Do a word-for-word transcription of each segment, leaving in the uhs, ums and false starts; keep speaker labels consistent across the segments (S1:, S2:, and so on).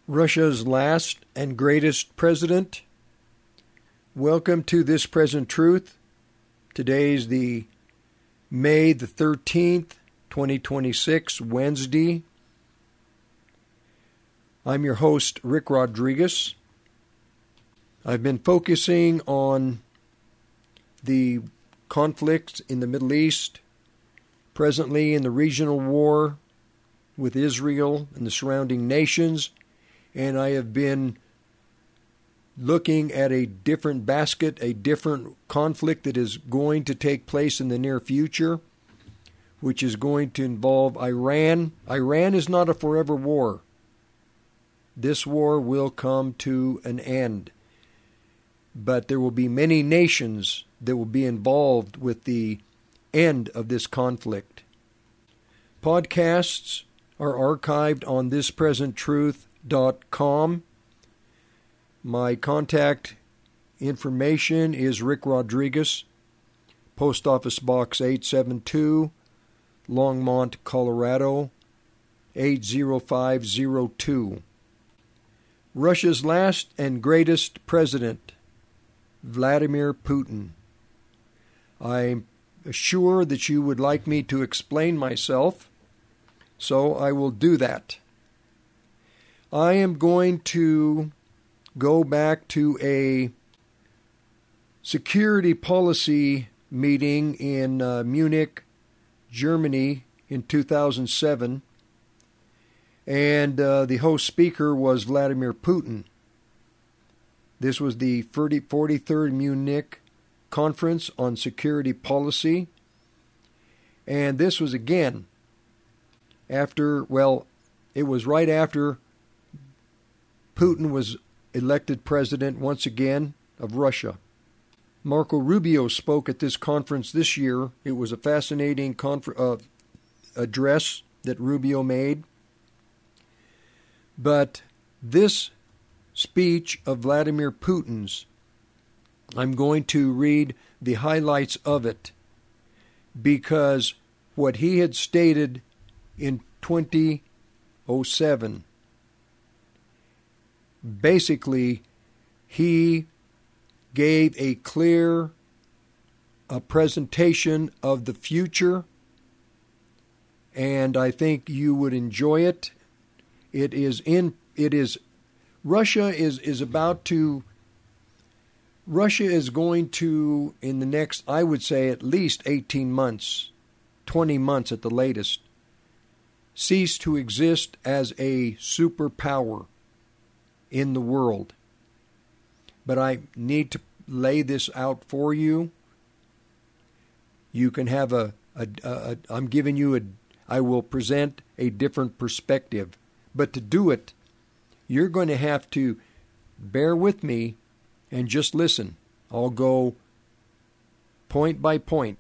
S1: Russia's last and greatest president. Welcome to This Present Truth. Today's the May the thirteenth, twenty twenty-six, Wednesday. I'm your host, Rick Rodriguez. I've been focusing on the conflicts in the Middle East, presently in the regional war with Israel and the surrounding nations, and I have been looking at a different basket, a different conflict that is going to take place in the near future, which is going to involve Iran. Iran is not a forever war. This war will come to an end. But there will be many nations that will be involved with the end of this conflict. Podcasts are archived on this present truth dot com. My contact information is Rick Rodriguez, Post Office Box eight seven two, Longmont, Colorado, eight zero five zero two. Russia's last and greatest president, Vladimir Putin. I'm sure that you would like me to explain myself, so I will do that. I am going to go back to a security policy meeting in uh, Munich, Germany in two thousand seven, and uh, the host speaker was Vladimir Putin. This was the forty-third Munich Conference on Security Policy, and this was again after, well, it was right after Putin was elected president once again of Russia. Marco Rubio spoke at this conference this year. It was a fascinating confer- uh, address that Rubio made. But this speech of Vladimir Putin's, I'm going to read the highlights of it, because what he had stated in twenty oh seven, basically, he gave a clear a presentation of the future, and I think you would enjoy it. It is in. It is. Russia is is about to. Russia is going to, in the next, I would say, at least eighteen months, twenty months at the latest, cease to exist as a superpower in the world. But I need to lay this out for you. You can have a, a, a, a I'm giving you a, I will present a different perspective. But to do it, you're going to have to bear with me and just listen. I'll go point by point.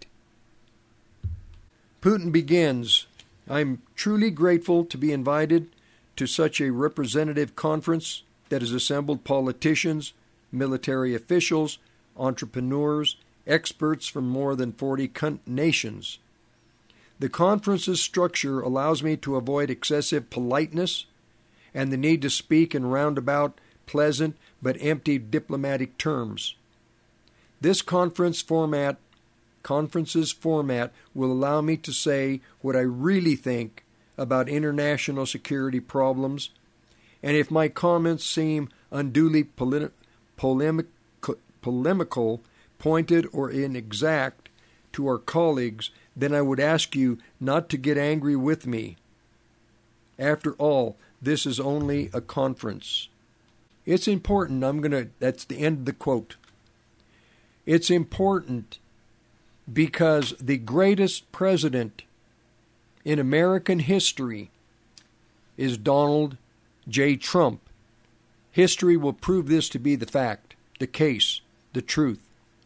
S1: Putin begins, I'm truly grateful to be invited to such a representative conference that has assembled politicians, military officials, entrepreneurs, experts from more than forty con- nations. The conference's structure allows me to avoid excessive politeness and the need to speak in roundabout, pleasant, but empty diplomatic terms. This conference format, conference's format will allow me to say what I really think about international security problems, and if my comments seem unduly politi- polemic, polemical, pointed, or inexact to our colleagues, then I would ask you not to get angry with me. After all, this is only a conference. It's important, I'm going to, that's the end of the quote. It's important because the greatest president in American history is Donald J. Trump. History will prove this to be the fact, the case, the truth.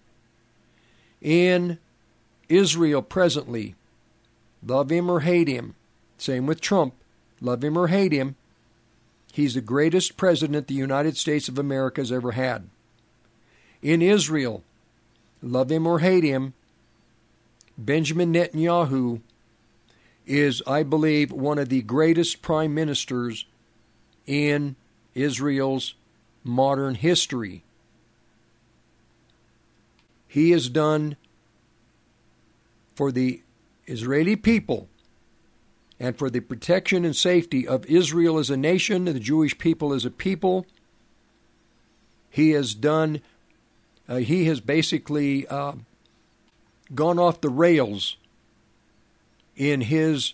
S1: In Israel presently, love him or hate him, same with Trump, love him or hate him, he's the greatest president the United States of America has ever had. In Israel, love him or hate him, Benjamin Netanyahu is, I believe, one of the greatest prime ministers in Israel's modern history. He has done for the Israeli people and for the protection and safety of Israel as a nation and the Jewish people as a people. He has done, uh, he has basically uh, gone off the rails in his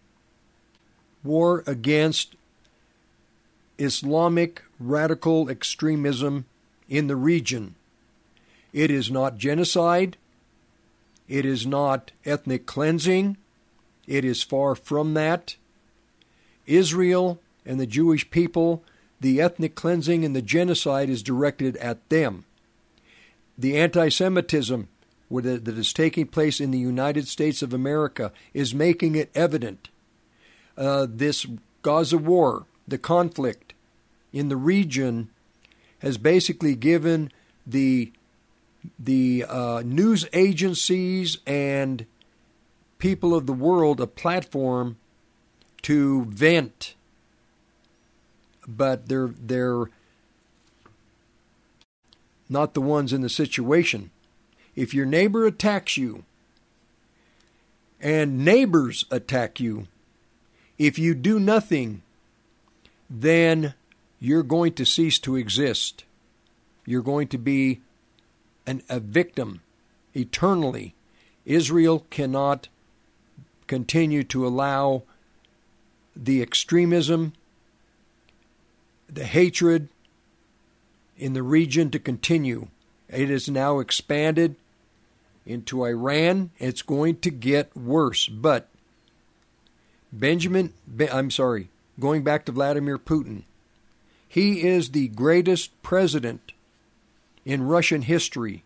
S1: war against Islamic radical extremism in the region. It is not genocide. It is not ethnic cleansing. It is far from that. Israel and the Jewish people, the ethnic cleansing and the genocide is directed at them. The anti-Semitism that is taking place in the United States of America is making it evident. Uh, this Gaza war, the conflict in the region, has basically given the the uh, news agencies and people of the world a platform to vent, but they're they're not the ones in the situation. If your neighbor attacks you and neighbors attack you, if you do nothing, then you're going to cease to exist. You're going to be an, a victim eternally. Israel cannot continue to allow the extremism, the hatred in the region to continue. It is now expanded into Iran. It's going to get worse. But Benjamin, I'm sorry, going back to Vladimir Putin, he is the greatest president in Russian history.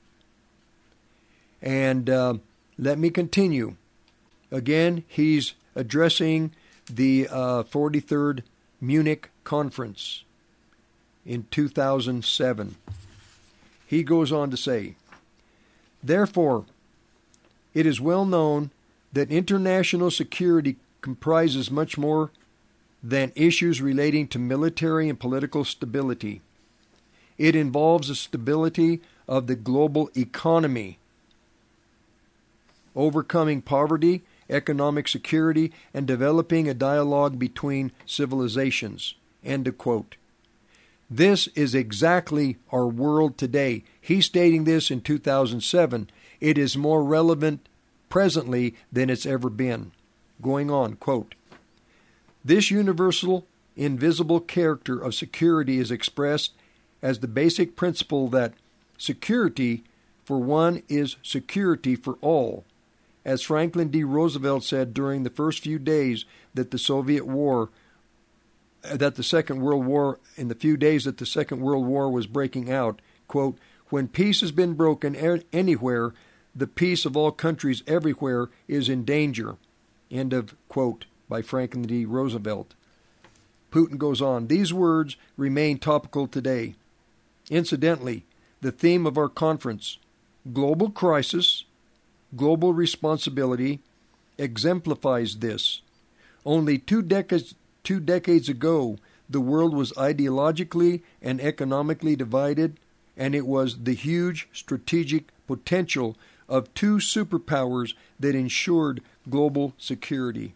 S1: And uh, let me continue. Again, he's addressing the uh, forty-third Munich Conference in two thousand seven. He goes on to say, therefore, it is well known that international security comprises much more than issues relating to military and political stability. It involves the stability of the global economy, overcoming poverty, economic security, and developing a dialogue between civilizations. End of quote. This is exactly our world today. He's stating this in two thousand seven. It is more relevant presently than it's ever been. Going on, quote, this universal, invisible character of security is expressed as the basic principle that security for one is security for all. As Franklin D. Roosevelt said during the first few days that the Soviet War, that the Second World War, in the few days that the Second World War was breaking out, quote, when peace has been broken anywhere, the peace of all countries everywhere is in danger. End of quote by Franklin D. Roosevelt. Putin goes on, these words remain topical today. Incidentally, the theme of our conference, global crisis, global responsibility, exemplifies this. Only two decades, two decades ago, the world was ideologically and economically divided, and it was the huge strategic potential of two superpowers that ensured global security.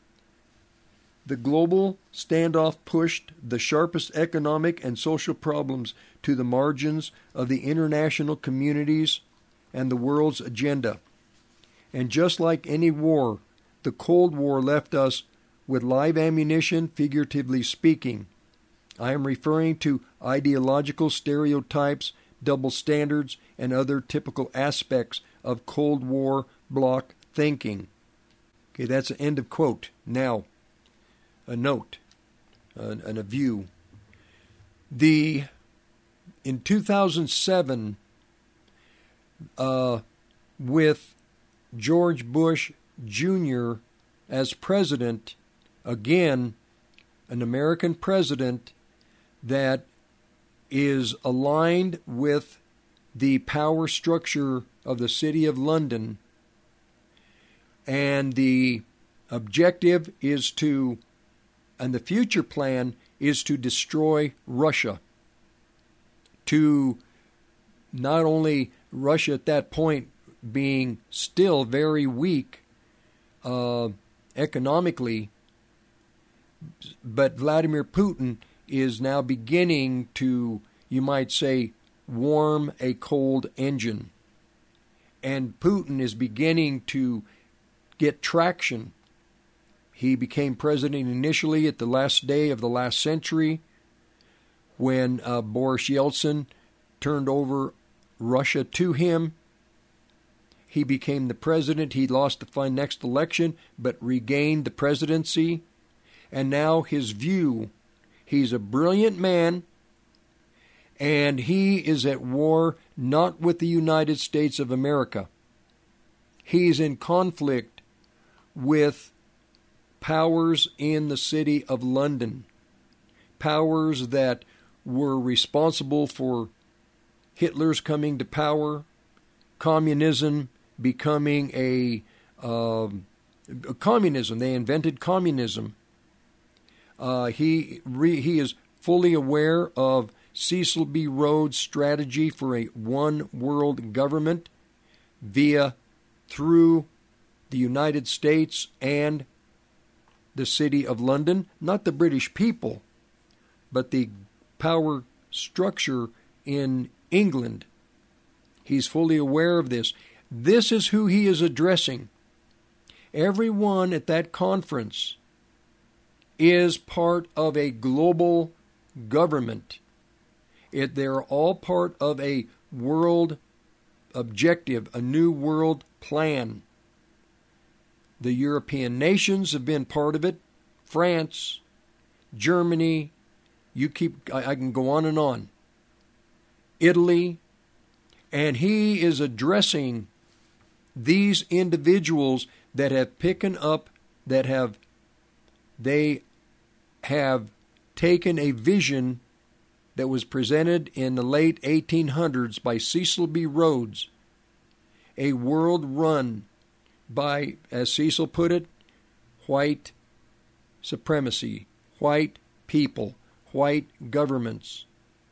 S1: The global standoff pushed the sharpest economic and social problems to the margins of the international communities and the world's agenda. And just like any war, the Cold War left us with live ammunition, figuratively speaking. I am referring to ideological stereotypes, double standards, and other typical aspects of Cold War bloc thinking. Okay, that's the end of quote. Now, a note and a, a view. The in two thousand seven, uh, with George Bush Junior as president, again, an American president that is aligned with the power structure of the City of London, and the objective is to, and the future plan is to destroy Russia. To not only Russia at that point being still very weak uh, economically, but Vladimir Putin is now beginning to, you might say, warm a cold engine. And Putin is beginning to get traction. He became president initially at the last day of the last century when uh, Boris Yeltsin turned over Russia to him. He became the president. He lost the next election, but regained the presidency. And now his view, he's a brilliant man, and he is at war not with the United States of America. He's in conflict with powers in the city of London, powers that were responsible for Hitler's coming to power, communism becoming a, uh, a communism. They invented communism. Uh, he re, he is fully aware of Cecil B. Rhodes' strategy for a one-world government via through the United States and the city of London, not the British people, but the power structure in England. He's fully aware of this. This is who he is addressing. Everyone at that conference is part of a global government. It, they're all part of a world objective, a new world plan. The European nations have been part of it. France, Germany, you keep, I, I can go on and on. Italy, and he is addressing these individuals that have picked up, that have, they have taken a vision that was presented in the late eighteen hundreds by Cecil B. Rhodes, a world run by, as Cecil put it, white supremacy, white people, white governments.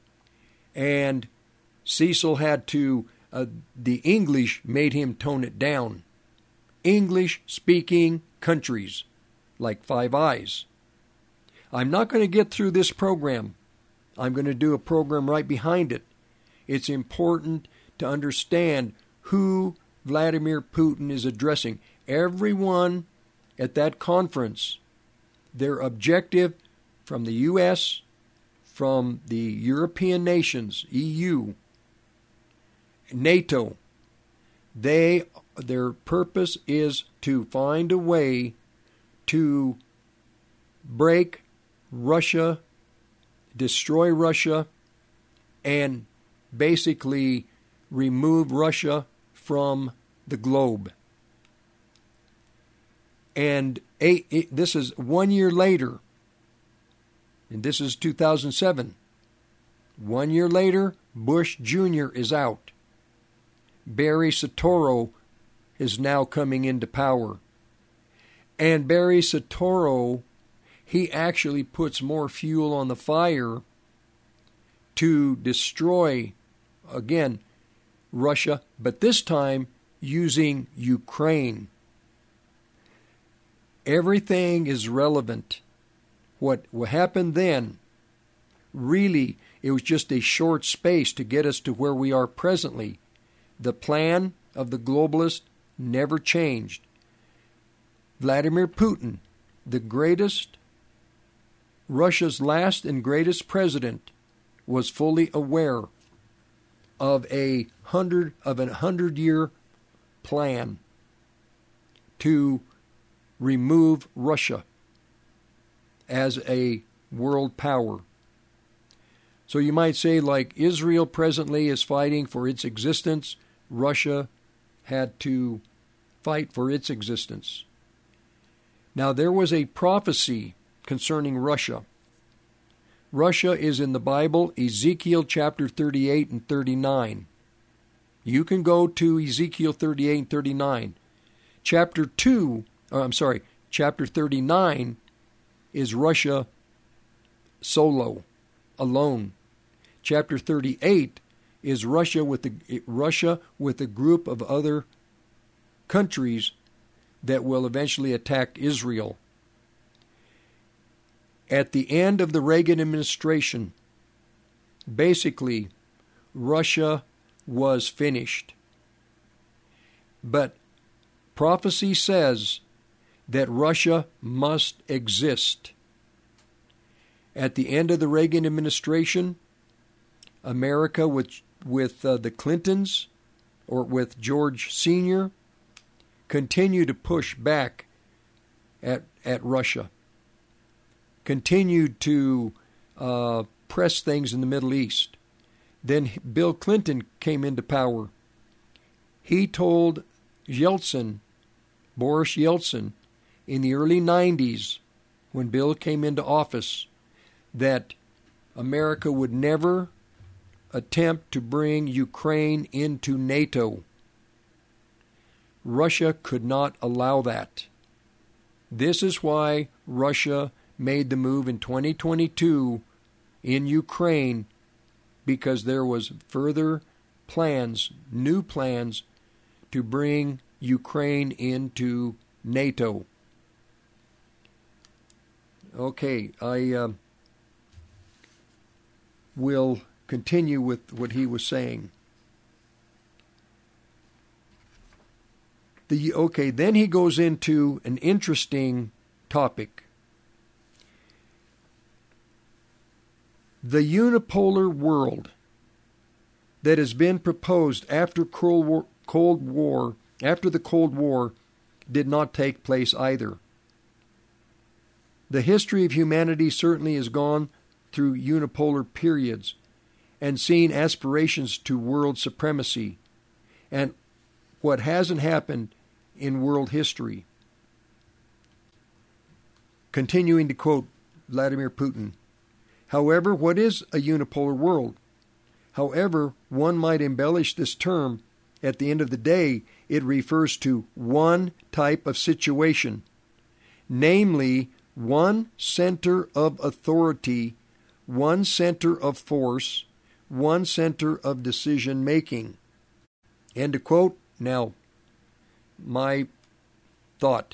S1: And Cecil had to, uh, the English made him tone it down. English-speaking countries, like Five Eyes. I'm not going to get through this program. I'm going to do a program right behind it. It's important to understand who Vladimir Putin is addressing. Everyone at that conference, their objective from the U S, from the European nations, E U, NATO, they, their purpose is to find a way to break Russia, destroy Russia, and basically remove Russia from the globe. And eight, eight, this is one year later, and this is two thousand seven. One year later, Bush Junior is out. Barry Soetoro is now coming into power. And Barry Soetoro, he actually puts more fuel on the fire to destroy, again, Russia, but this time using Ukraine. Everything is relevant. What, what happened then, really, it was just a short space to get us to where we are presently. The plan of the globalists never changed. Vladimir Putin, the greatest, Russia's last and greatest president, was fully aware of a hundred of a hundred year plan to remove Russia as a world power. So you might say, like Israel presently is fighting for its existence, Russia had to fight for its existence. Now there was a prophecy concerning Russia. Russia is in the Bible, Ezekiel chapter thirty-eight and thirty-nine. You can go to Ezekiel thirty-eight and thirty-nine. Chapter two, oh, I'm sorry, chapter thirty-nine is Russia solo, alone. Chapter thirty-eight is Russia with the Russia with a group of other countries that will eventually attack Israel. At the end of the Reagan administration, basically, Russia was finished. But prophecy says that Russia must exist. At the end of the Reagan administration, America with, with uh, the Clintons, or with George Senior, continue to push back at, at Russia, continued to uh, press things in the Middle East. Then Bill Clinton came into power. He told Yeltsin, Boris Yeltsin, in the early nineties, when Bill came into office, that America would never attempt to bring Ukraine into NATO. Russia could not allow that. This is why Russia made the move in twenty twenty-two in Ukraine, because there was further plans, new plans, to bring Ukraine into NATO. Okay, I uh, will continue with what he was saying. The, okay, then he goes into an interesting topic. The unipolar world that has been proposed after Cold War, Cold War, after the Cold War, did not take place either. The history of humanity certainly has gone through unipolar periods and seen aspirations to world supremacy. And what hasn't happened in world history. Continuing to quote Vladimir Putin, however, what is a unipolar world? However, one might embellish this term. At the end of the day, it refers to one type of situation, namely one center of authority, one center of force, one center of decision making. End of quote. Now, my thought.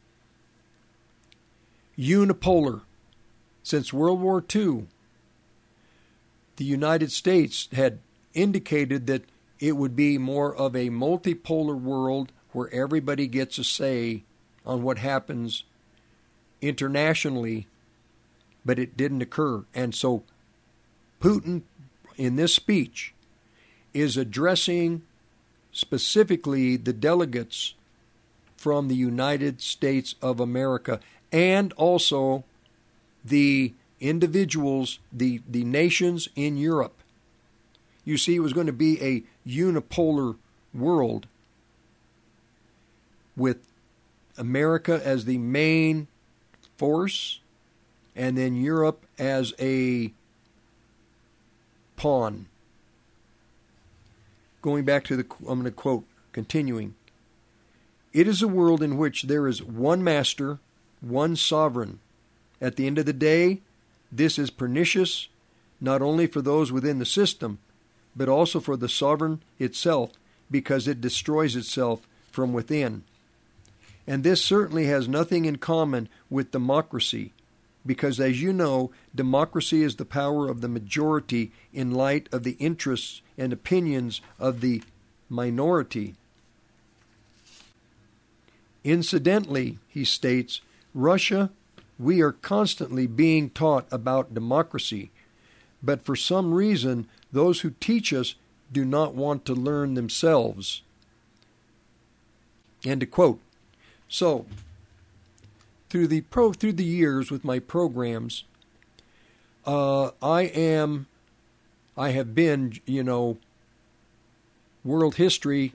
S1: Unipolar. Since World War Two, the United States had indicated that it would be more of a multipolar world where everybody gets a say on what happens internationally, but it didn't occur. And so Putin, in this speech, is addressing specifically the delegates from the United States of America and also the individuals, the, the nations in Europe. You see, it was going to be a unipolar world with America as the main force and then Europe as a pawn. Going back to the, I'm going to quote, continuing. It is a world in which there is one master, one sovereign. At the end of the day, this is pernicious, not only for those within the system, but also for the sovereign itself, because it destroys itself from within. And this certainly has nothing in common with democracy, because as you know, democracy is the power of the majority in light of the interests and opinions of the minority. Incidentally, he states, Russia, we are constantly being taught about democracy, but for some reason, those who teach us do not want to learn themselves. End of quote. So, through the pro through the years with my programs, uh, I am, I have been, you know, world history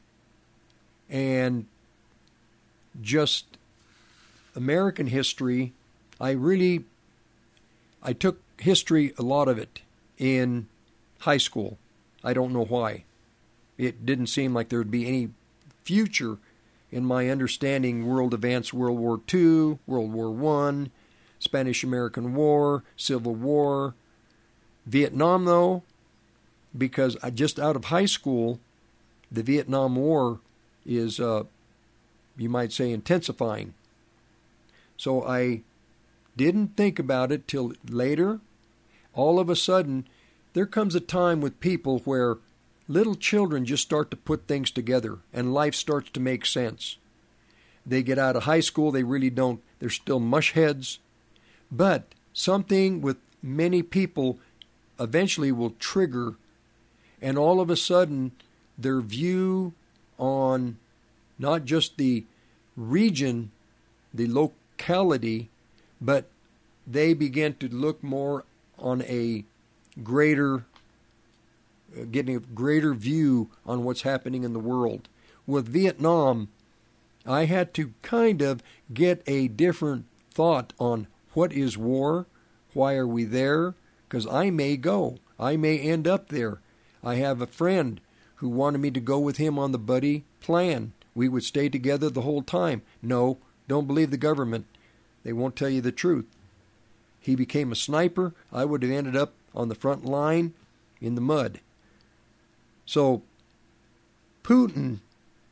S1: and just American history. I really, I took history, a lot of it, in high school. I don't know why. It didn't seem like there would be any future in my understanding world events, World War Two, World War One, Spanish-American War, Civil War. Vietnam, though, because I just out of high school, the Vietnam War is, uh, you might say, intensifying. So I didn't think about it till later. All of a sudden, there comes a time with people where little children just start to put things together and life starts to make sense. They get out of high school, they really don't, they're still mush heads. But something with many people eventually will trigger, and all of a sudden their view on not just the region, the locality, but they begin to look more on a greater, uh, getting a greater view on what's happening in the world. With Vietnam, I had to kind of get a different thought on what is war, why are we there, because I may go, I may end up there. I have a friend who wanted me to go with him on the buddy plan. We would stay together the whole time. No, don't believe the government. They won't tell you the truth. He became a sniper. I would have ended up on the front line in the mud. So Putin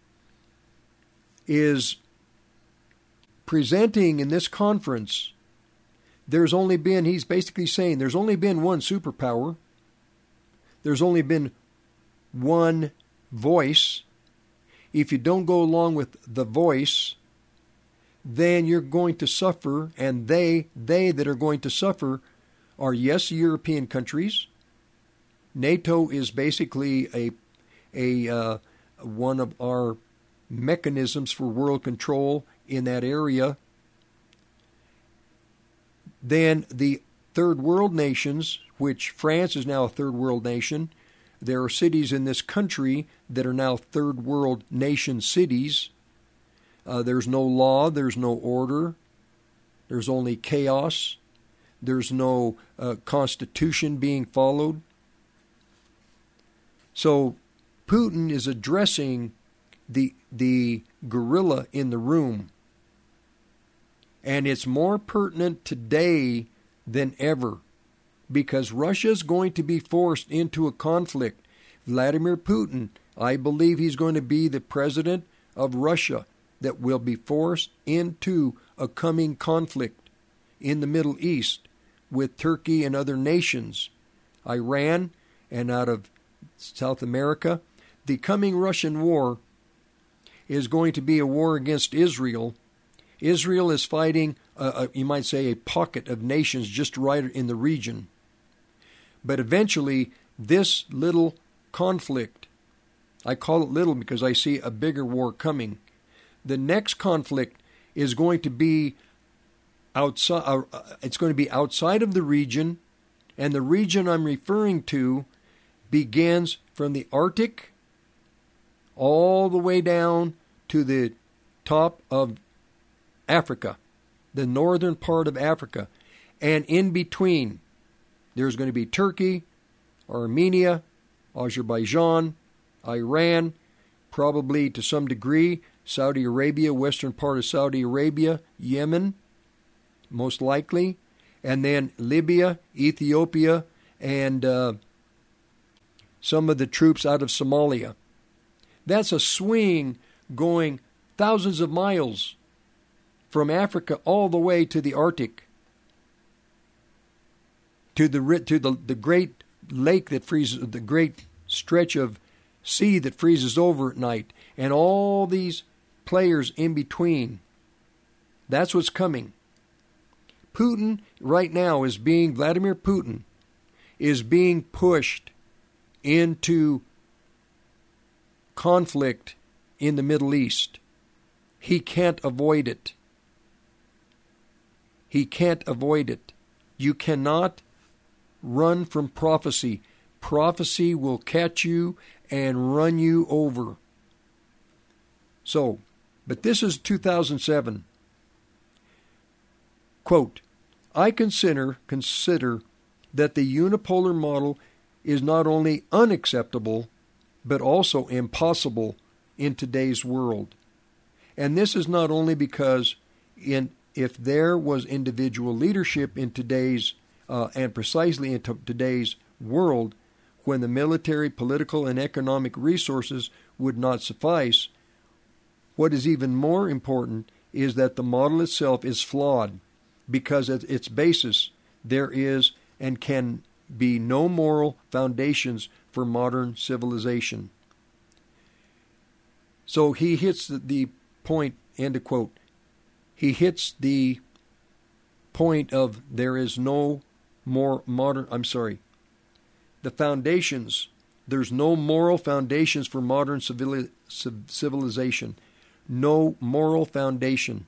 S1: is presenting in this conference, there's only been, he's basically saying, there's only been one superpower. There's only been one voice. If you don't go along with the voice, then you're going to suffer, and they, they that are going to suffer are, yes, European countries. NATO is basically a, a uh, one of our mechanisms for world control in that area. Then the third world nations, which France is now a third world nation. There are cities in this country that are now third world nation cities. Uh, there's no law, there's no order, there's only chaos, there's no uh, constitution being followed. So Putin is addressing the the gorilla in the room. And it's more pertinent today than ever, because Russia is going to be forced into a conflict. Vladimir Putin, I believe he's going to be the president of Russia that will be forced into a coming conflict in the Middle East with Turkey and other nations, Iran and out of South America. The coming Russian war is going to be a war against Israel. Israel is fighting, uh, uh, you might say, a pocket of nations just right in the region. But eventually, this little conflict, I call it little because I see a bigger war coming. The next conflict is going to be outside. Uh, it's going to be outside of the region, and the region I'm referring to begins from the Arctic all the way down to the top of Africa, the northern part of Africa. And in between, there's going to be Turkey, Armenia, Azerbaijan, Iran, probably to some degree Saudi Arabia, western part of Saudi Arabia, Yemen, most likely, and then Libya, Ethiopia, and uh, some of the troops out of Somalia. That's a swing going thousands of miles from Africa all the way to the Arctic, to the to the, the great lake that freezes, the great stretch of sea that freezes over at night, and all these players in between. That's what's coming. Putin right now is being, Vladimir Putin is being pushed into conflict in the Middle East. He can't avoid it. He can't avoid it. You cannot run from prophecy. Prophecy will catch you and run you over. So, but this is two thousand seven. Quote, I consider, consider that the unipolar model is not only unacceptable, but also impossible in today's world. And this is not only because in if there was individual leadership in today's, uh, and precisely in t- today's world, when the military, political, and economic resources would not suffice, what is even more important is that the model itself is flawed, because at its basis there is and can be no moral foundations for modern civilization. So he hits the, the point, end of quote. He hits the point of there is no more modern, I'm sorry, the foundations, there's no moral foundations for modern civili- civilization. No moral foundation.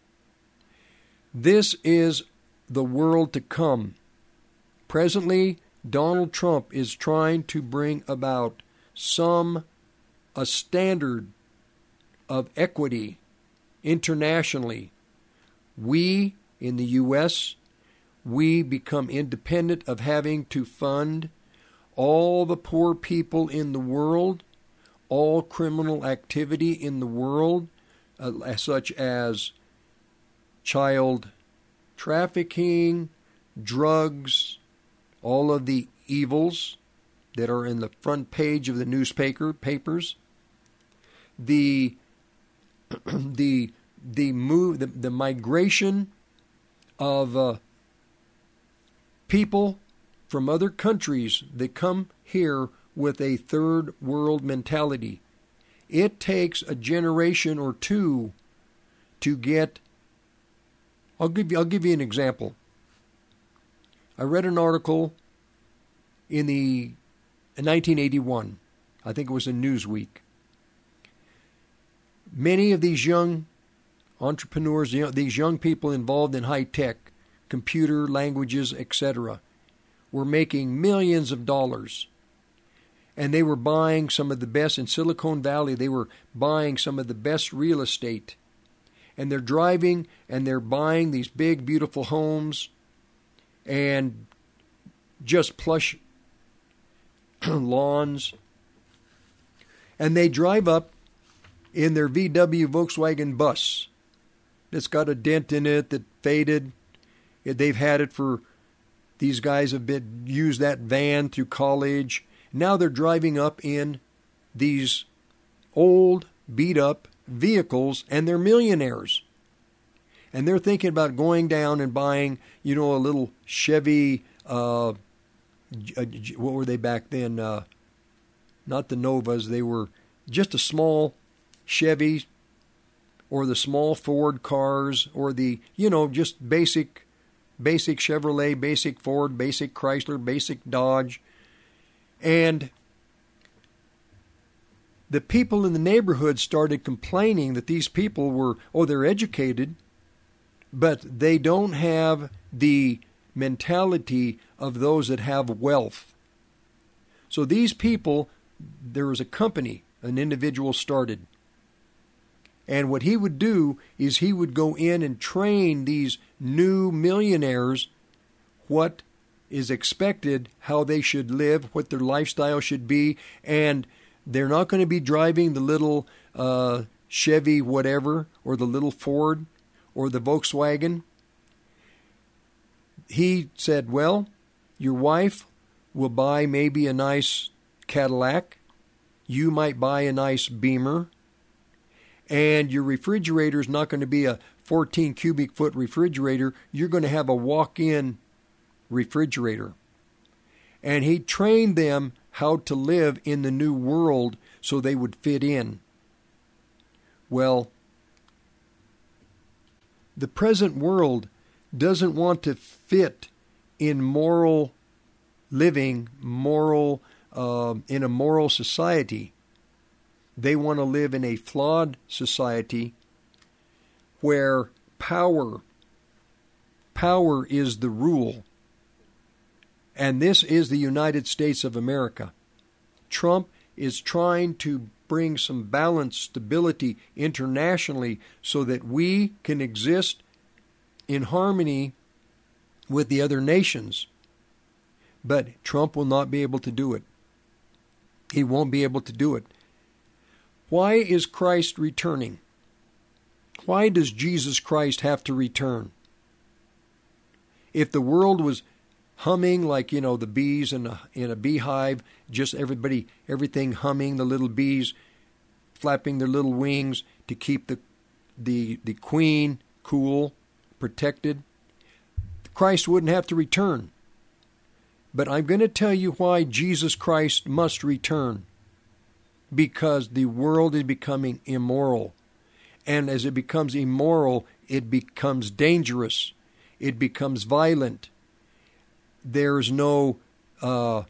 S1: This is the world to come. Presently, Donald Trump is trying to bring about some, a standard of equity internationally. We, in the U S, we become independent of having to fund all the poor people in the world, all criminal activity in the world, uh, such as child trafficking, drugs, all of the evils that are in the front page of the newspaper papers, the the the move the, the migration of uh, people from other countries that come here with a third world mentality. It takes a generation or two to get. I'll give you I'll give you an example. I read an article in the in nineteen eighty-one. I think it was in Newsweek. Many of these young entrepreneurs, these young people involved in high tech, computer, languages, et cetera, were making millions of dollars. And they were buying some of the best in Silicon Valley. They were buying some of the best real estate. And they're driving and they're buying these big, beautiful homes and just plush lawns. And they drive up in their V W Volkswagen bus that's got a dent in it that faded. They've had it for, these guys have been used that van through college. Now they're driving up in these old, beat-up vehicles, and they're millionaires. And they're thinking about going down and buying, you know, a little Chevy, uh, what were they back then? Uh, not the Novas. They were just a small Chevy, or the small Ford cars, or the, you know, just basic, basic Chevrolet, basic Ford, basic Chrysler, basic Dodge. And the people in the neighborhood started complaining that these people were, oh, they're educated, but they don't have the mentality of those that have wealth. So these people, there was a company, an individual started. And what he would do is he would go in and train these new millionaires what is expected, how they should live, what their lifestyle should be, and they're not going to be driving the little uh, Chevy whatever, or the little Ford, or the Volkswagen. He said, well, your wife will buy maybe a nice Cadillac, you might buy a nice Beamer, and your refrigerator is not going to be a fourteen cubic foot refrigerator. You're going to have a walk-in refrigerator. And he trained them how to live in the new world so they would fit in. Well, the present world doesn't want to fit in moral living, moral uh, in a moral society. They want to live in a flawed society where power, power is the rule. And this is the United States of America. Trump is trying to bring some balance, stability internationally so that we can exist in harmony with the other nations. But Trump will not be able to do it. He won't be able to do it. Why is Christ returning? Why does Jesus Christ have to return? If the world was humming like, you know, the bees in a, in a beehive, just everybody, everything humming, the little bees flapping their little wings to keep the, the, the queen cool, protected, Christ wouldn't have to return. But I'm going to tell you why Jesus Christ must return. Because the world is becoming immoral. And as it becomes immoral, it becomes dangerous. It becomes violent. There's no, uh,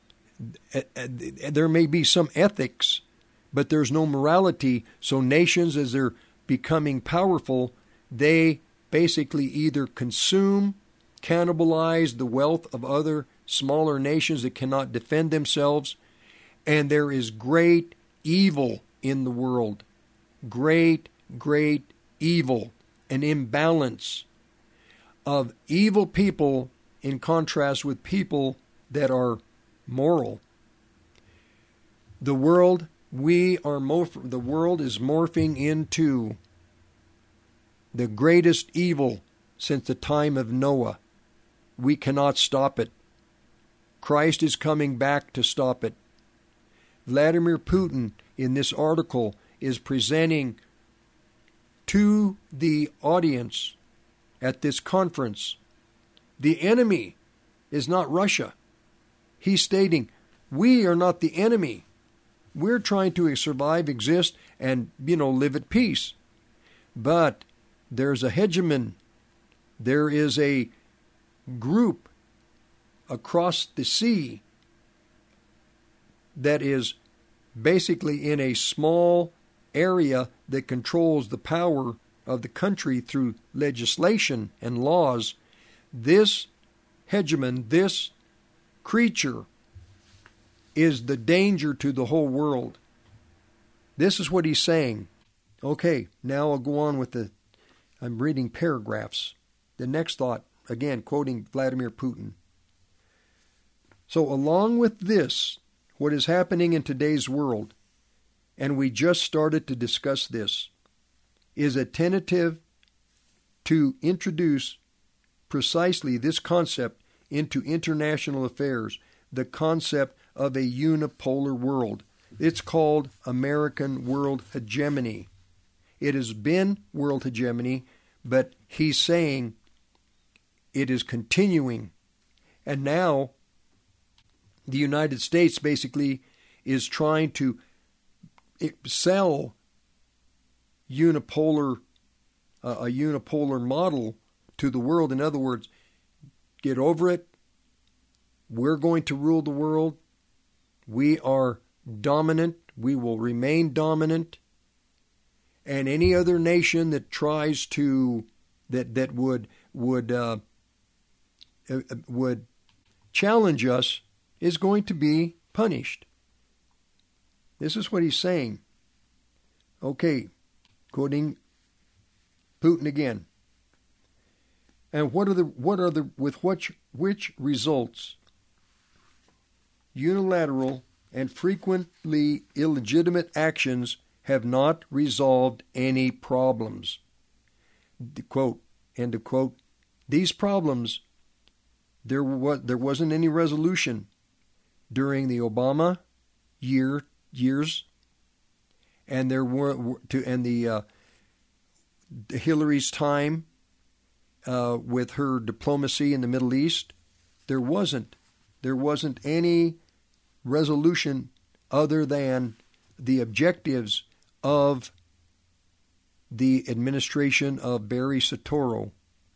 S1: there may be some ethics, but there's no morality. So nations, as they're becoming powerful, they basically either consume, cannibalize the wealth of other smaller nations that cannot defend themselves, and there is great evil in the world. Great, great evil. An imbalance of evil people in contrast with people that are moral. The world, we are morph- the world is morphing into the greatest evil since the time of Noah. We cannot stop it. Christ is coming back to stop it. Vladimir Putin, in this article, is presenting to the audience at this conference, the enemy is not Russia. He's stating, we are not the enemy. We're trying to survive, exist, and, you know, live at peace. But there's a hegemon. There is a group across the sea that is basically in a small area that controls the power of the country through legislation and laws. This hegemon, this creature, is the danger to the whole world. This is what he's saying. Okay, now I'll go on with the, I'm reading paragraphs. The next thought, again, quoting Vladimir Putin. So along with this, what is happening in today's world, and we just started to discuss this, is a tentative to introduce precisely this concept into international affairs, the concept of a unipolar world. It's called American world hegemony. It has been world hegemony, but he's saying it is continuing. And now the United States basically is trying to sell unipolar, uh, a unipolar model to the world. In other words, get over it. We're going to rule the world. We are dominant. We will remain dominant. And any other nation that tries to, that that would would uh, would challenge us is going to be punished. This is what he's saying. Okay, quoting Putin again. And what are the what are the with which which results? Unilateral and frequently illegitimate actions have not resolved any problems. The quote, end of quote. These problems, there was there wasn't any resolution during the Obama year years, and there were to and the uh, Hillary's time uh, with her diplomacy in the Middle East. There wasn't there wasn't any resolution other than the objectives of the administration of Barry Soetoro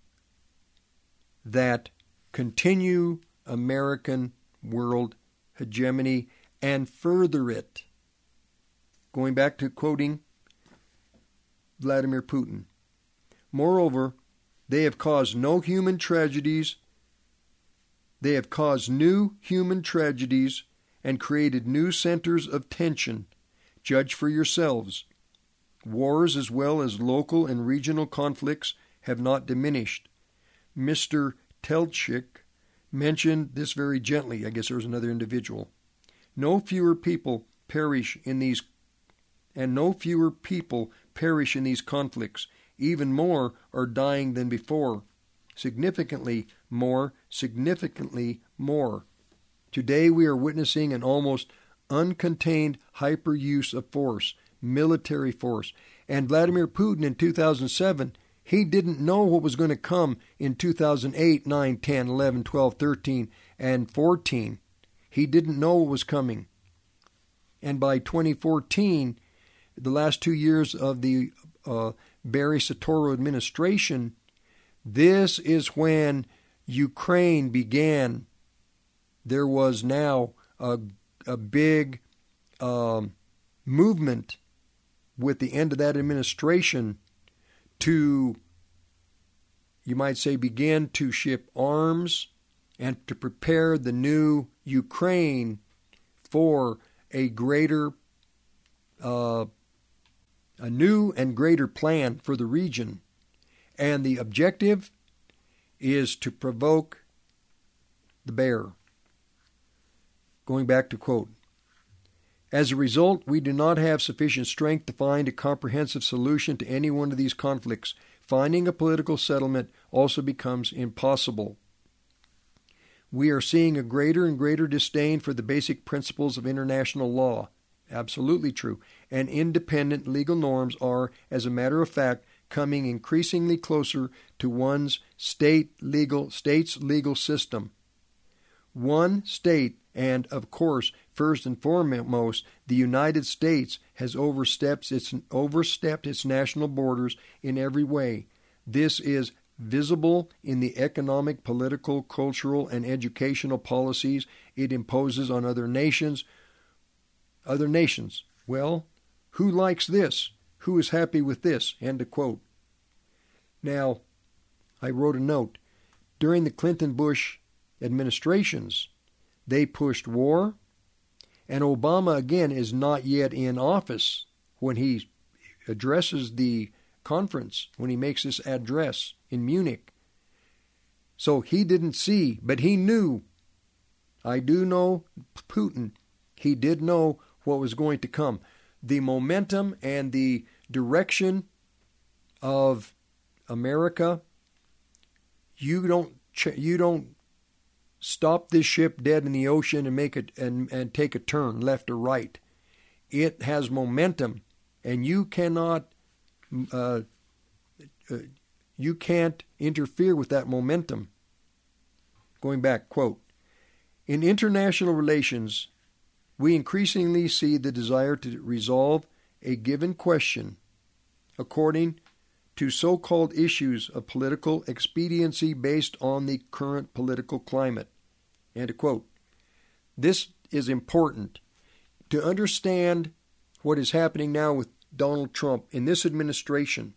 S1: that continue American world hegemony and further it. Going back to quoting Vladimir Putin. Moreover, they have caused no human tragedies. They have caused new human tragedies and created new centers of tension. Judge for yourselves. Wars as well as local and regional conflicts have not diminished. Mister Teltschik mentioned this very gently. I guess there was another individual. No fewer people perish in these, and no fewer people perish in these conflicts. even more are dying than before. Significantly more, significantly more. Today we are witnessing an almost uncontained hyper-use of force, military force. And Vladimir Putin in two thousand seven, he didn't know what was going to come in two thousand eight, nine, ten, eleven, twelve, thirteen, and fourteen. He didn't know what was coming. And by twenty fourteen, the last two years of the uh, Barry Soetoro administration, this is when Ukraine began. There was now a, a big um, movement with the end of that administration to, you might say, begin to ship arms and to prepare the new Ukraine for a greater, uh, a new and greater plan for the region. And the objective is to provoke the bear. Going back to quote, as a result, we do not have sufficient strength to find a comprehensive solution to any one of these conflicts. Finding a political settlement also becomes impossible. We are seeing a greater and greater disdain for the basic principles of international law. Absolutely true. And independent legal norms are, as a matter of fact, coming increasingly closer to one's state legal state's legal system. One state, and of course, first and foremost, the United States has overstepped its overstepped its national borders in every way. This is visible in the economic, political, cultural, and educational policies it imposes on other nations. Other nations. Well, who likes this? Who is happy with this? End of quote. Now, I wrote a note. During the Clinton-Bush administrations, they pushed war, and Obama, again, is not yet in office when he addresses the conference, when he makes this address in Munich. So he didn't see, but he knew. I do know Putin. He did know what was going to come. The momentum and the direction of America, you don't you don't stop this ship dead in the ocean and make it and, and take a turn left or right. It has momentum, and you cannot uh, uh, you can't interfere with that momentum. Going back, quote, in international relations, we increasingly see the desire to resolve a given question according to so-called issues of political expediency based on the current political climate. End of quote. This is important to understand what is happening now with Donald Trump in this administration.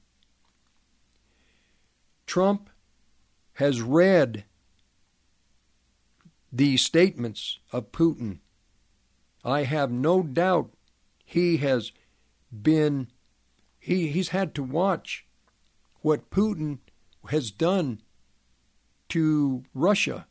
S1: Trump has read the statements of Putin. I have no doubt he has been, he, he's had to watch what Putin has done to Russia.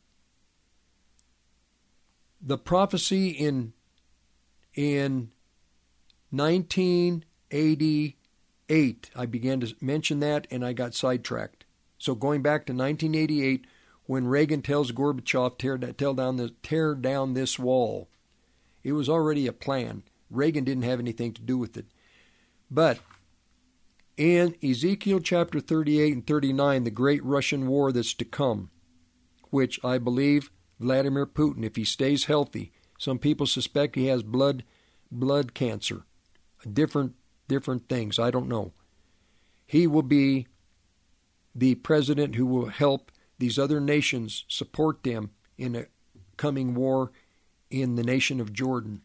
S1: The prophecy in, in nineteen eighty-eight, I began to mention that and I got sidetracked. So going back to nineteen eighty-eight, when Reagan tells Gorbachev, tear, tear, down the, tear down this wall, it was already a plan. Reagan didn't have anything to do with it. But in Ezekiel chapter thirty-eight and thirty-nine, the great Russian war that's to come, which I believe Vladimir Putin, if he stays healthy, some people suspect he has blood blood cancer, different different things, I don't know. He will be the president who will help these other nations support them in a coming war in the nation of Jordan.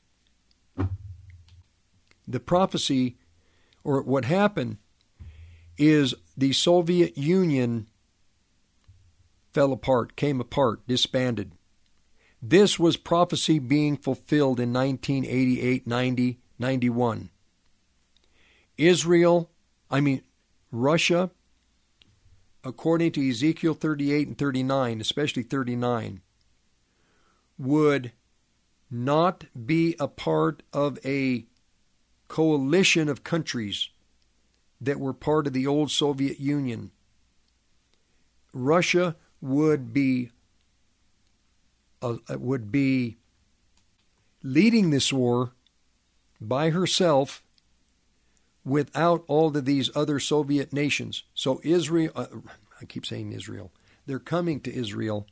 S1: The prophecy, or what happened, is the Soviet Union fell apart, came apart, disbanded. This was prophecy being fulfilled in nineteen eighty-eight, ninety, ninety-one. Israel, I mean Russia, according to Ezekiel thirty-eight and thirty-nine, especially thirty-nine, would not be a part of a coalition of countries that were part of the old Soviet Union. Russia would be uh, would be leading this war by herself without all of these other Soviet nations. So Israel, uh, I keep saying Israel, they're coming to Israel.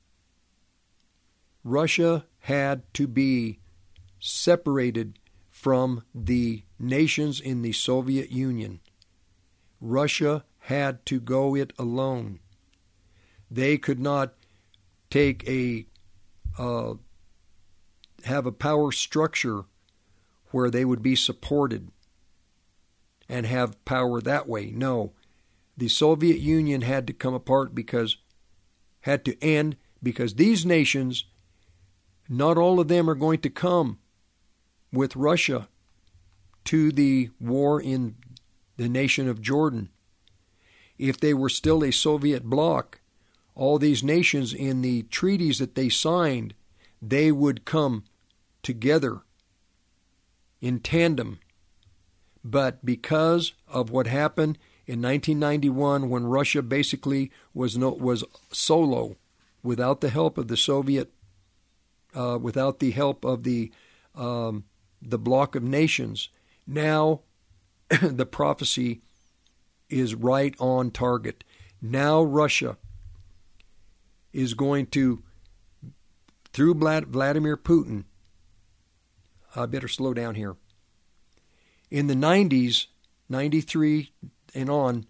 S1: Russia had to be separated from the nations in the Soviet Union. Russia had to go it alone. They could not take a uh, have a power structure where they would be supported and have power that way. No, the Soviet Union had to come apart because had to end because these nations, not all of them are going to come with Russia to the war in the nation of Jordan. If they were still a Soviet bloc, all these nations in the treaties that they signed, they would come together in tandem. But because of what happened in nineteen ninety-one, when Russia basically was no, was solo, without the help of the Soviet, uh, without the help of the um, the bloc of nations, now the prophecy is right on target. Now Russia is going to, through Vladimir Putin, I better slow down here. In the nineties, ninety-three and on,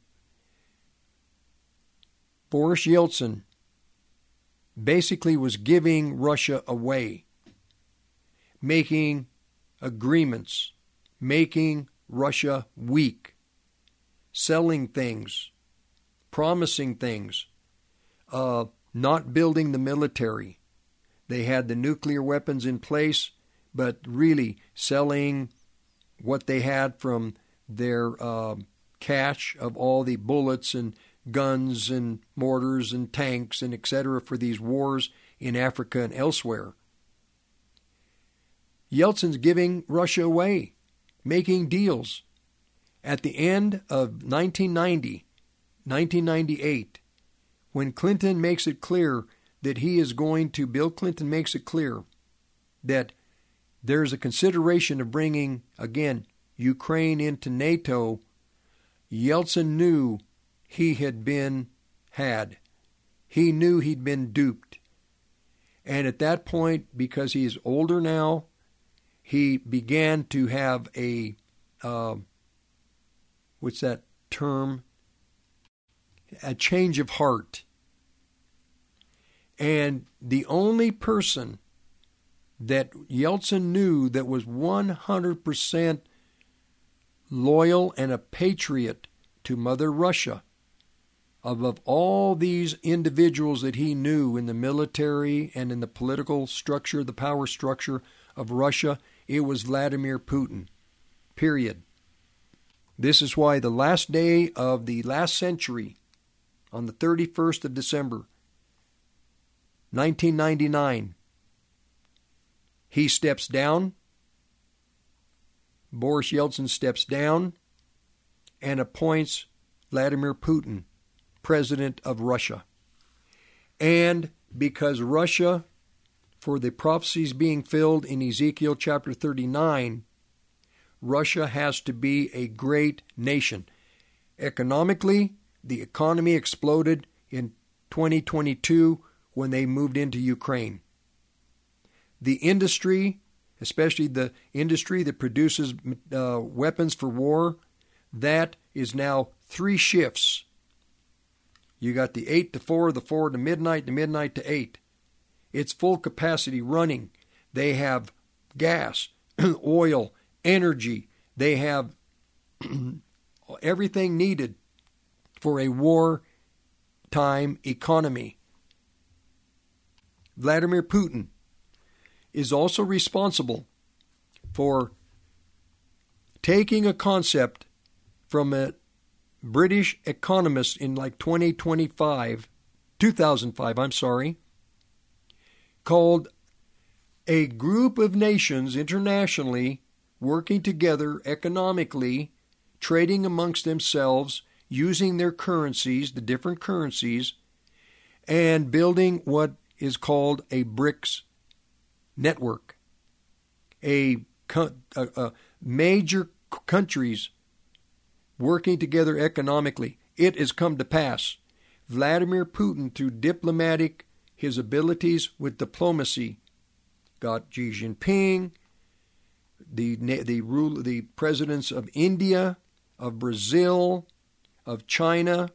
S1: Boris Yeltsin basically was giving Russia away, making agreements, making Russia weak, selling things, promising things, uh, not building the military. They had the nuclear weapons in place, but really selling what they had from their uh, cache of all the bullets and guns and mortars and tanks and et cetera for these wars in Africa and elsewhere. Yeltsin's giving Russia away, making deals. At the end of nineteen ninety, nineteen ninety-eight, when Clinton makes it clear that he is going to, Bill Clinton makes it clear that there's a consideration of bringing, again, Ukraine into NATO, Yeltsin knew he had been had. He knew he'd been duped. And at that point, because he's older now, he began to have a, uh, what's that term? A change of heart. And the only person that Yeltsin knew that was one hundred percent loyal and a patriot to Mother Russia, above all these individuals that he knew in the military and in the political structure, the power structure of Russia, it was Vladimir Putin. Period. This is why the last day of the last century, on the thirty-first of December, nineteen ninety-nine, he steps down, Boris Yeltsin steps down, and appoints Vladimir Putin president of Russia. And because Russia, for the prophecies being filled in Ezekiel chapter thirty-nine, Russia has to be a great nation. Economically, the economy exploded in twenty twenty-two when they moved into Ukraine. The industry, especially the industry that produces uh, weapons for war, that is now three shifts. You got the eight to four, the four to midnight, the midnight to eight. It's full capacity running. They have gas, oil, energy. They have everything needed for a wartime economy. Vladimir Putin is also responsible for taking a concept from a British economist in like twenty twenty-five, two thousand five, I'm sorry, called a group of nations internationally working together economically trading amongst themselves, using their currencies, the different currencies, and building what is called a BRICS network. A, a, a major countries working together economically. It has come to pass. Vladimir Putin, through diplomatic, his abilities with diplomacy, got Xi Jinping, the the rule, the presidents of India, of Brazil, of China,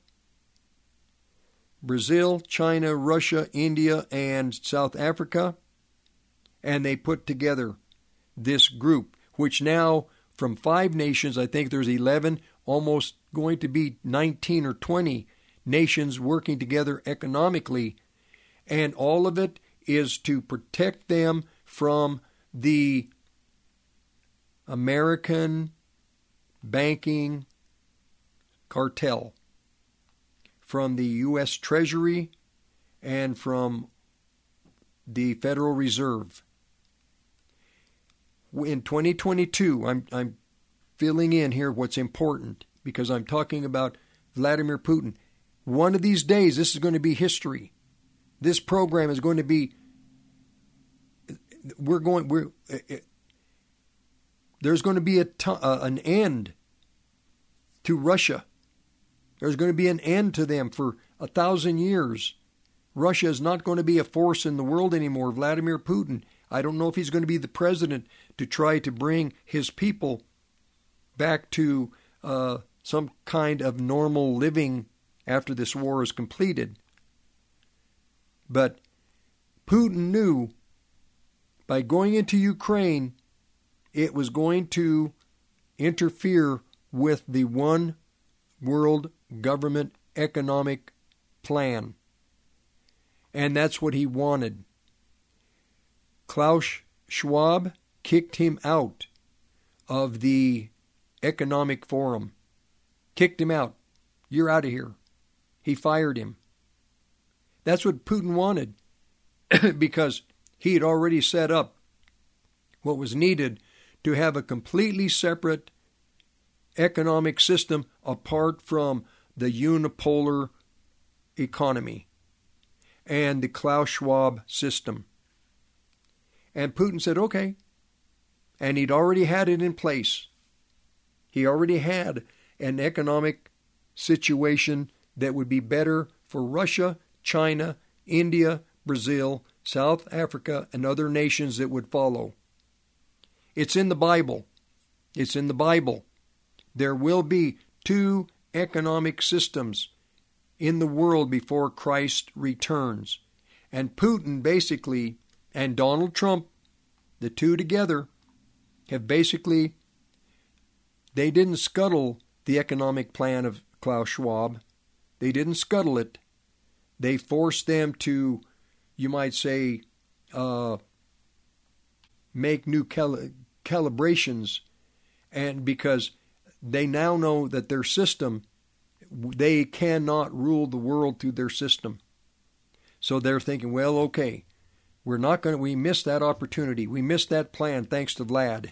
S1: Brazil, China, Russia, India, and South Africa, and they put together this group, which now from five nations, I think there's eleven, almost going to be nineteen or twenty nations working together economically, and all of it is to protect them from the American banking cartel, from the U S Treasury, and from the Federal Reserve. In twenty twenty-two, I'm I'm filling in here what's important because I'm talking about Vladimir Putin. One of these days, this is going to be history. This program is going to be. We're going. We're. It, there's going to be a t- uh, an end to Russia. There's going to be an end to them for a thousand years. Russia is not going to be a force in the world anymore. Vladimir Putin, I don't know if he's going to be the president to try to bring his people back to uh, some kind of normal living after this war is completed. But Putin knew by going into Ukraine, it was going to interfere with the one world government economic plan. And that's what he wanted. Klaus Schwab kicked him out of the Economic Forum. Kicked him out. You're out of here. He fired him. That's what Putin wanted because he had already set up what was needed to have a completely separate economic system apart from the unipolar economy and the Klaus Schwab system. And Putin said, okay. And he'd already had it in place. He already had an economic situation that would be better for Russia, China, India, Brazil, South Africa, and other nations that would follow. It's in the Bible. It's in the Bible. There will be two economic systems in the world before Christ returns. And Putin basically, and Donald Trump, the two together, have basically, they didn't scuttle the economic plan of Klaus Schwab. They didn't scuttle it. They forced them to, you might say, uh, make new cal- calibrations, and because they now know that their system, they cannot rule the world through their system. So they're thinking, well, okay, we're not going to, we missed that opportunity. We missed that plan thanks to Vlad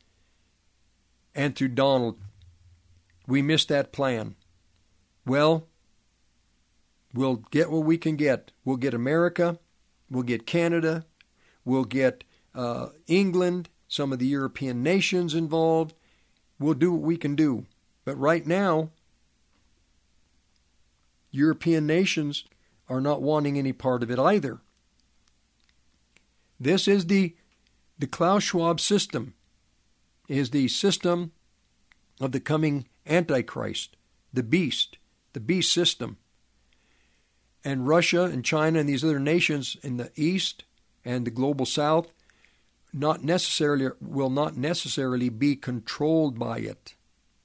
S1: and through Donald. We missed that plan. Well, we'll get what we can get. We'll get America. We'll get Canada. We'll get uh, England, some of the European nations involved. We'll do what we can do. But right now, European nations are not wanting any part of it either. This is the, the Klaus Schwab system, is the system of the coming Antichrist, the beast, the beast system. And Russia and China and these other nations in the East and the global South not necessarily will not necessarily be controlled by it.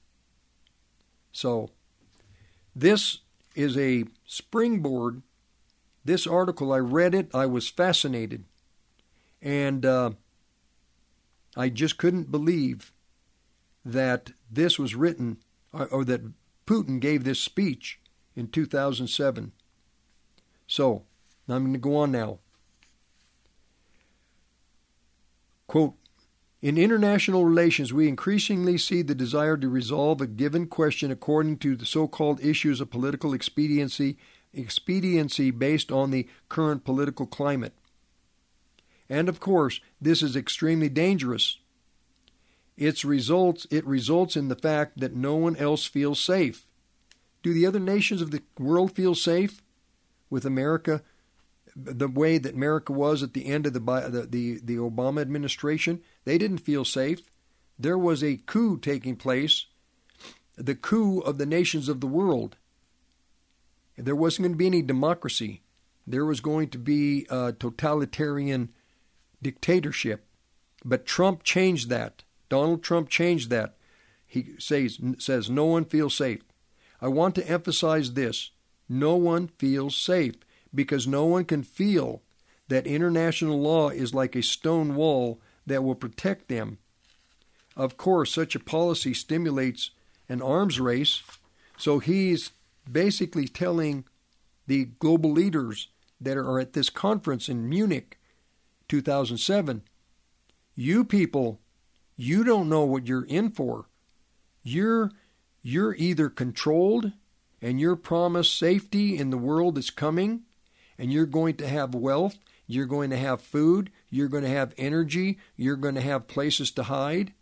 S1: So this is a springboard. This article, I read it, I was fascinated. And uh, I just couldn't believe that this was written, or, or that Putin gave this speech in two thousand seven. So, I'm going to go on now. Quote, In international relations, we increasingly see the desire to resolve a given question according to the so-called issues of political expediency, expediency based on the current political climate. And of course, this is extremely dangerous. Its results, it results in the fact that no one else feels safe. Do the other nations of the world feel safe with America the way that America was at the end of the, the, the, the Obama administration? They didn't feel safe. There was a coup taking place, the coup of the nations of the world. There wasn't going to be any democracy. There was going to be a totalitarian dictatorship. But Trump changed that. Donald Trump changed that. He says, says no one feels safe. I want to emphasize this. No one feels safe because no one can feel that international law is like a stone wall that will protect them. Of course, such a policy stimulates an arms race, so he's basically telling the global leaders that are at this conference in Munich two thousand seven, you people, you don't know what you're in for. You're, you're either controlled and you're promised safety in the world that's coming, and you're going to have wealth, you're going to have food, you're going to have energy, you're going to have places to hide.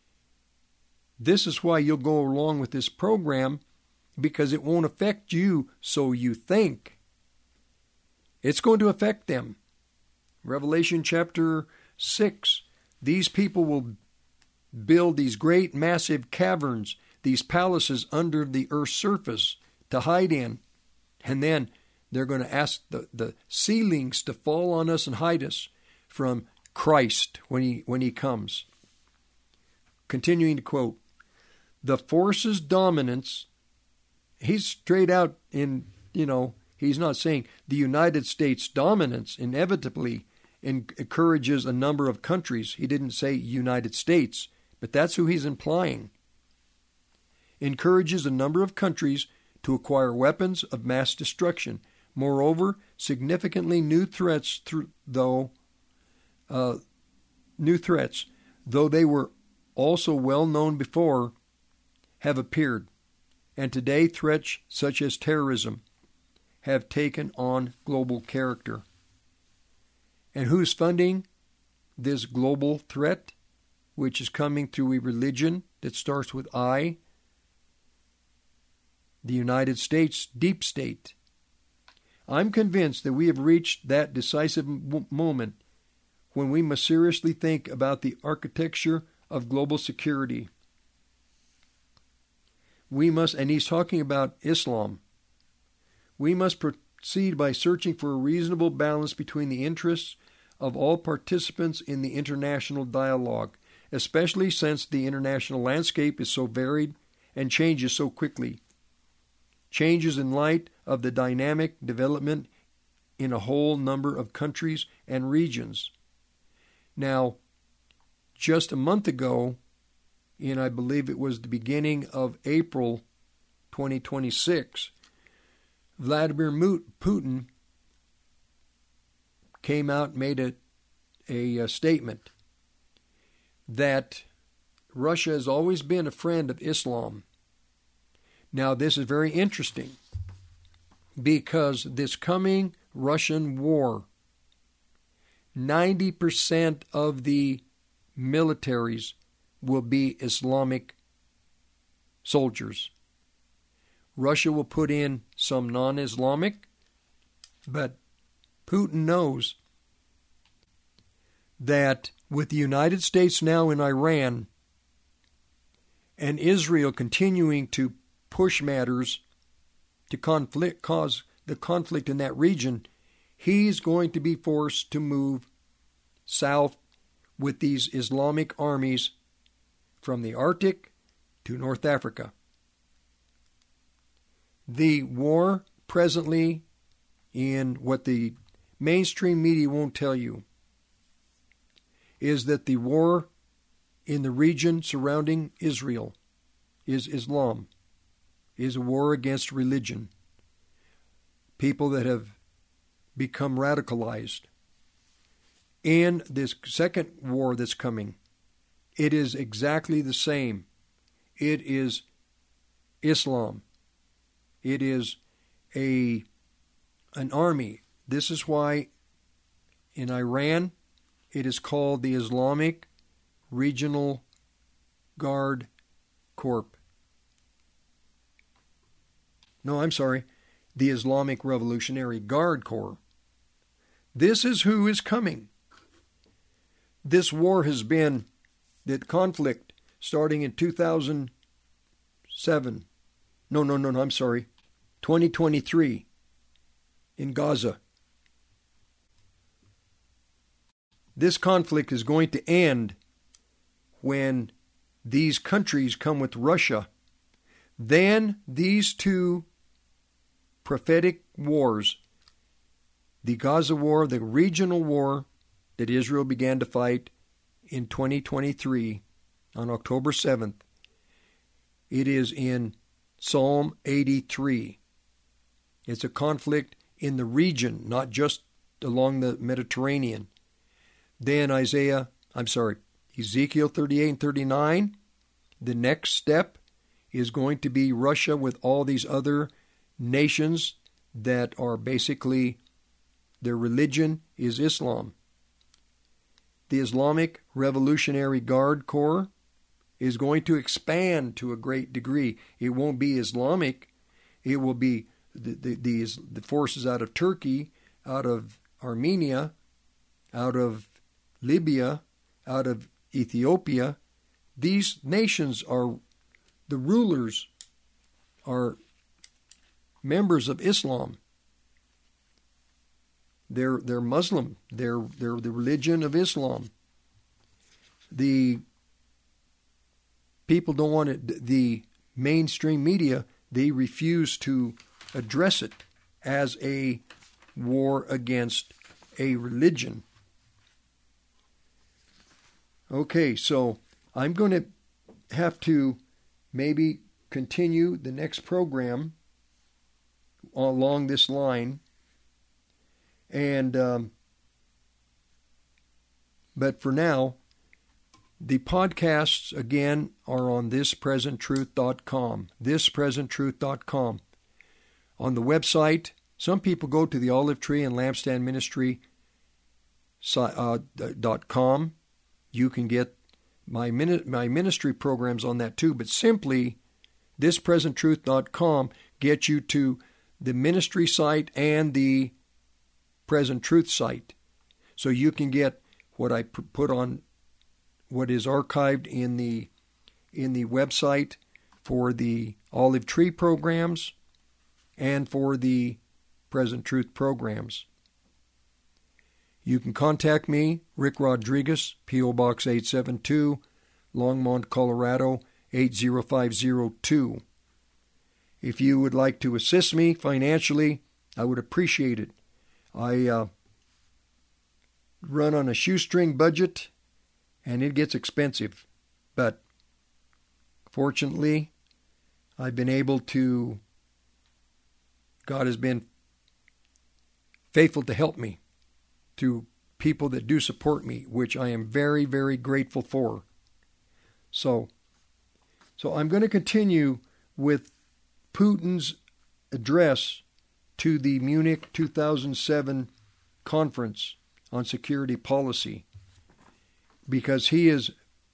S1: This is why you'll go along with this program, because it won't affect you, so you think. It's going to affect them. Revelation chapter six, these people will build these great massive caverns, these palaces under the earth's surface to hide in. And then they're going to ask the, the ceilings to fall on us and hide us from Christ when he, when he comes. Continuing to quote, the force's dominance, he's straight out in, you know, he's not saying the United States dominance inevitably encourages a number of countries. He didn't say United States, but that's who he's implying. Encourages a number of countries to acquire weapons of mass destruction. Moreover, significantly new threats, through, though uh, new threats, though they were also well known before, have appeared, and today threats such as terrorism have taken on global character. And who's funding this global threat, which is coming through a religion that starts with I? The United States deep state. I'm convinced that we have reached that decisive m- moment when we must seriously think about the architecture of global security. We must, and he's talking about Islam, we must proceed by searching for a reasonable balance between the interests of all participants in the international dialogue, especially since the international landscape is so varied and changes so quickly. Changes in light of the dynamic development in a whole number of countries and regions. Now, just a month ago, in I believe it was the beginning of April twenty twenty-six, Vladimir Putin came out and made a, a, a statement that Russia has always been a friend of Islam. Now, this is very interesting because this coming Russian war, ninety percent of the militaries will be Islamic soldiers. Russia will put in some non-Islamic, but Putin knows that with the United States now in Iran and Israel continuing to push matters to conflict, cause the conflict in that region, he's going to be forced to move south with these Islamic armies from the Arctic to North Africa. The war presently, in what the mainstream media won't tell you, is that the war in the region surrounding Israel is Islam, is a war against religion. People that have become radicalized. In this second war that's coming, It is exactly the same. It is Islam. It is a an army. This is why in Iran it is called the Islamic Regional Guard Corps. No, I'm sorry, the Islamic Revolutionary Guard Corps. This is who is coming. This war has been, the conflict starting in two thousand seven. No, no, no, no, I'm sorry. twenty twenty-three in Gaza. This conflict is going to end when these countries come with Russia. Then these two prophetic wars, the Gaza war, the regional war that Israel began to fight in twenty twenty-three on October seventh, it is in Psalm eighty-three. It's a conflict in the region, not just along the Mediterranean. Then Isaiah, I'm sorry, Ezekiel thirty-eight and thirty-nine, the next step is going to be Russia with all these other nations that are basically, their religion is Islam. The Islamic Revolutionary Guard Corps is going to expand to a great degree. It won't be Islamic. It will be the, the, the, the forces out of Turkey, out of Armenia, out of Libya, out of Ethiopia. These nations are, the rulers are members of Islam. They're they're Muslim. They're they're the religion of Islam. The people don't want it. The mainstream media, they refuse to address it as a war against a religion. Okay, so I'm going to have to maybe continue the next program along this line. And, um, but for now, the podcasts, again, are on this present truth dot com. this present truth dot com. On the website, some people go to the Olive Tree and Lampstand Ministry uh, dot com. You can get my my ministry programs on that too, but simply this present truth dot com gets you to the ministry site and the Present Truth site. So you can get what I put on, what is archived in the in the website for the Olive Tree programs and for the Present Truth programs. You can contact me, Rick Rodriguez, P O Box eight seven two, Longmont, Colorado eight zero five zero two. If you would like to assist me financially, I would appreciate it. I uh, run on a shoestring budget, and it gets expensive. But fortunately, I've been able to, God has been faithful to help me through people that do support me, which I am very, very grateful for. So, so I'm going to continue with Putin's address to the Munich two thousand seven conference on security policy, because he is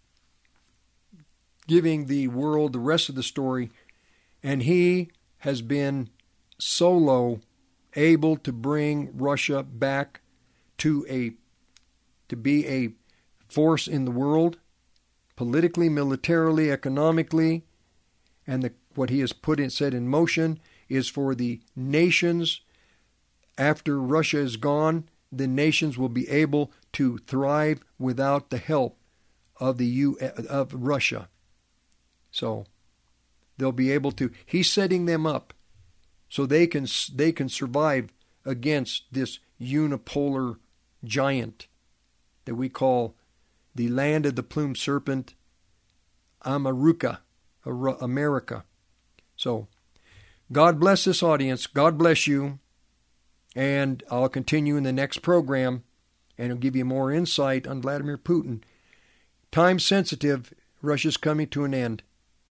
S1: giving the world the rest of the story, and he has been solo able to bring Russia back to a to be a force in the world, politically, militarily, economically, and the, what he has put in set in motion is for the nations, after Russia is gone, the nations will be able to thrive without the help of the U of Russia. So they'll be able to. He's setting them up so they can they can survive against this unipolar giant that we call the land of the plumed serpent, Amaruka, America. So God bless this audience. God bless you. And I'll continue in the next program, and I'll give you more insight on Vladimir Putin. Time sensitive, Russia's coming to an end.